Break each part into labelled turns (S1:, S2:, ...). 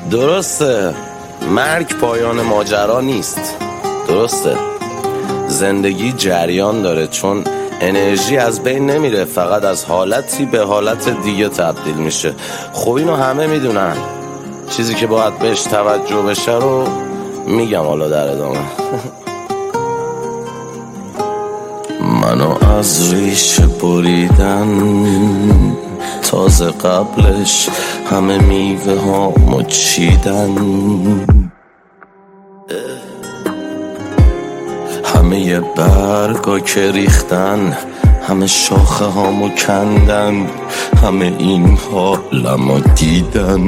S1: درسته مرگ پایان ماجرا نیست، درسته زندگی جریان داره، چون انرژی از بین نمیره، فقط از حالتی به حالت دیگه تبدیل میشه. خب اینو همه میدونن، چیزی که باید بهش توجه بشه رو میگم حالا در ادامه. منو از ریشه بریدن، تازه قبلش همه میوه ها مچیدن، همه یه برگا که ریختن، همه شاخه هامو کندن، همه این حالمو دیدن.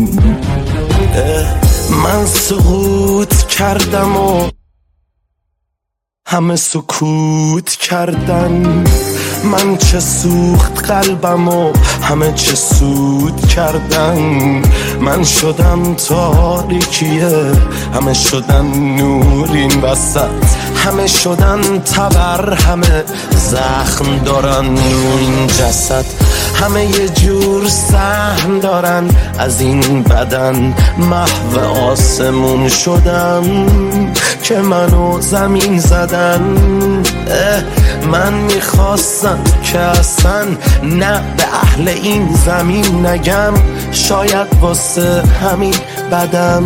S1: من سقوط کردم و همه سکوت کردن، من چه سوخت قلبم و همه چه سود کردن. من شدم تاریکیه، همه شدن نور این وسط، همه شدن تبر، همه زخم دارن رو این جسد، همه یه جور سهم دارن از این بدن. محو آسمون شدم که منو زمین زدن. من میخواستم که اصلا نه به اهل این زمین نگم، شاید واسه همین بدم.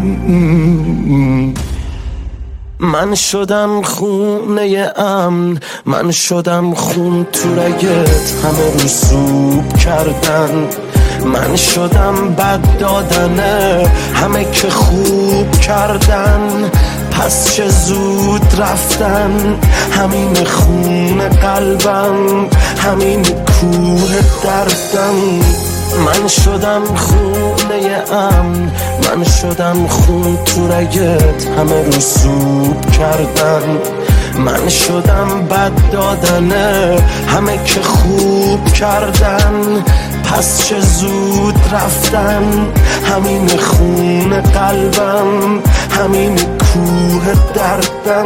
S1: من شدم خونه امن، من شدم خون تو رگت، همه رسوب کردن. من شدم بد دادنه، همه که خوب کردن. پس چه زود رفتن، همین خون قلبم، همین کوه دردم. من شدم خونه امن، من شدم خون تو رگت، همه رسوب کردن. من شدم بد دادنه، همه که خوب کردن. پس چه زود رفتن، همین خون قلبم، همین کوه دردم.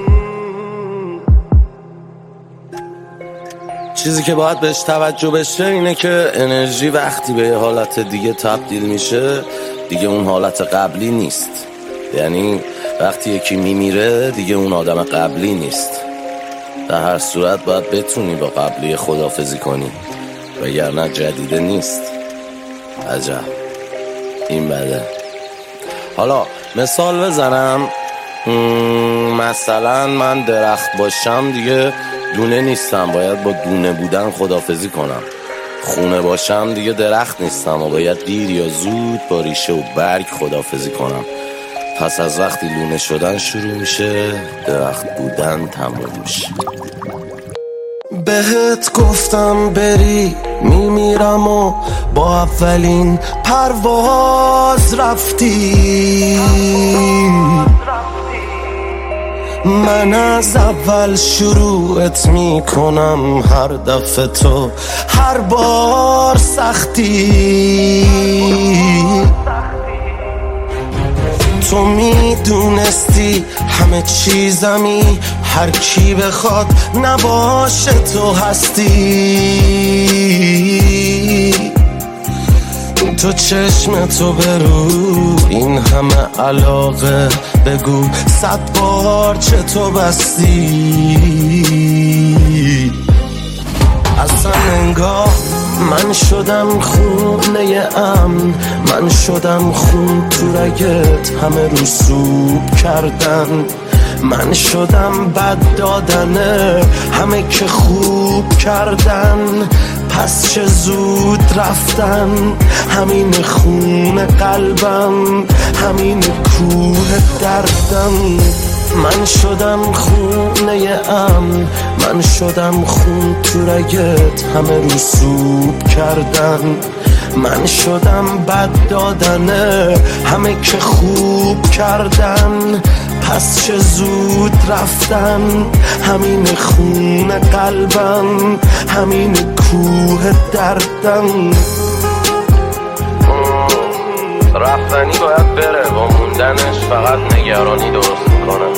S1: چیزی که باید بهش توجه بشه اینه که انرژی وقتی به یه حالت دیگه تبدیل میشه دیگه اون حالت قبلی نیست. یعنی وقتی یکی میمیره دیگه اون آدم قبلی نیست. در هر صورت باید بتونی با قبلی خداحافظی کنی، وگرنه جدیده نیست. عجب این بده. حالا مثال بزنم، مثلا من درخت باشم دیگه دونه نیستم، باید با دونه بودن خداحافظی کنم. خونه باشم دیگه درخت نیستم و باید دیر یا زود با ریشه و برگ خداحافظی کنم. پس از وقتی لونه شدن شروع میشه، درخت بودن تموم میشه. بهت گفتم بری میمیرم و با اولین پرواز رفتی. من از اول شروعت میکنم، هر دفعه تو هر بار سختی. تو میدونستی همه چیزمی، هر کی بخواد نباشه تو هستی. تو چشم تو برو این همه علاقه، بگو 100 بار چطور بستی. اصلا انگار من شدم خونه امن، من شدم خون تو رگت، همه رسوب کردن. من شدم بد دادنه، همه که خوب کردن. پس چه زود رفتن، همین خون قلبم، همین کوه دردم. من شدم خونه امن، من شدم خون تو رگت، همه رسوب کردن. من شدم بد دادنه، همه که خوب کردن. پس چه زود رفتن، همین خون قلبم، همین کوه دردم. رفتنی باید بره، با موندنش فقط نگرانی درست میکنه.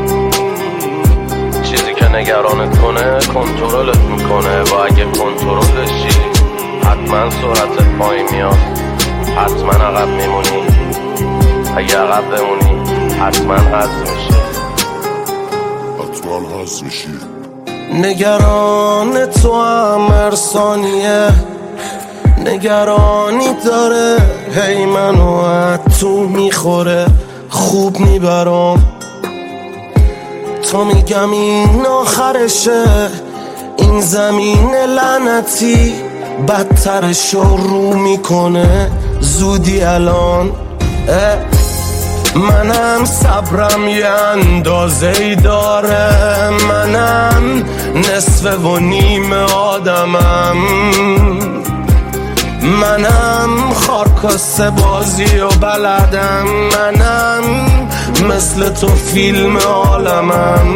S1: چیزی که نگرانت کنه کنترلت میکنه و اگه کنترلشی حتما سرعتت پایین میاد. حتما عقب میمونی، اگه عقب بمونی حتما حذف میشی. حتما حذف میشی. نگران تو هم هر ثانیه، نگرانی داره هی منو از تو میخوره، خوب میبرم تو میگم این آخرشه، این زمین لعنتی بدترشو رو میکنه زودی الان. منم صبرم یه اندازه‌ای داره، منم نصف و نیم آدمم، منم خارکاسته بازی و بلدم، منم مثل تو فیلم عالمم.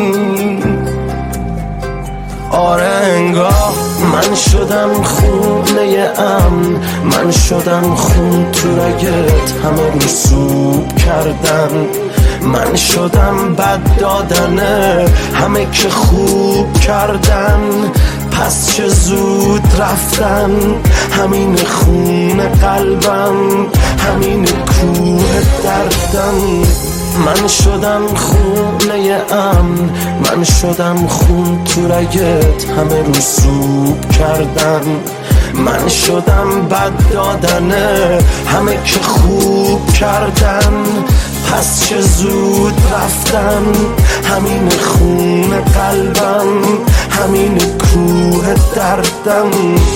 S1: آره انگار من شدم خونه امن، من شدم خون تو رگت همه رو سوب کردن، من شدم بد دادنه همه که خوب کردن، پس چه زود رفتن همین خون قلبم، همین کوه دردم. من شدم خونه امن، من شدم خون تو رگت همه رو سوب کردن، من شدم بد دادنه همه که خوب کردن، پس چه زود رفتن همین خون قلبم، همین کوه دردم.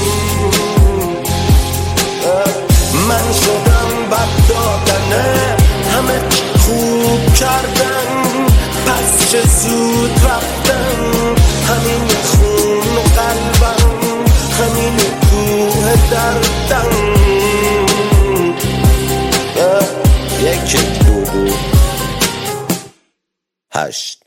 S1: من شدم بد دادنه همه خوب کردن، پس چه زود رفتن همین خون قلبم، همین کوه دردم. یک دو 8